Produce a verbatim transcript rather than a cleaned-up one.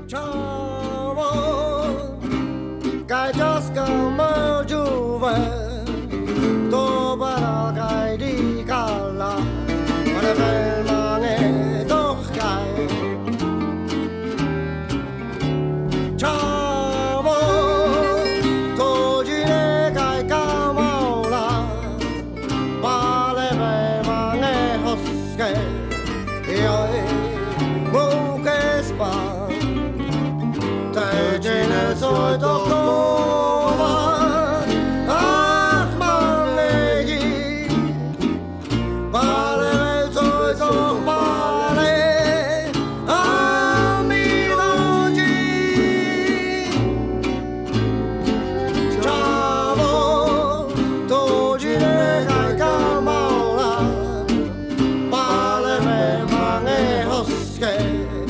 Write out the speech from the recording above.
Ciao, cái just come mơ chu về, tô bà cái đi cả là, mà để về mà nghe tốt cái. Ciao, tô chỉ để cái cả mau là, bà để về mà nghe hot cái, ơi, mu cái spa. Jedyne co dookoła, ach maleji, ale co to pale, a mi rodzi. Ciao, to dzine jaka mała, pale me mange hoskie.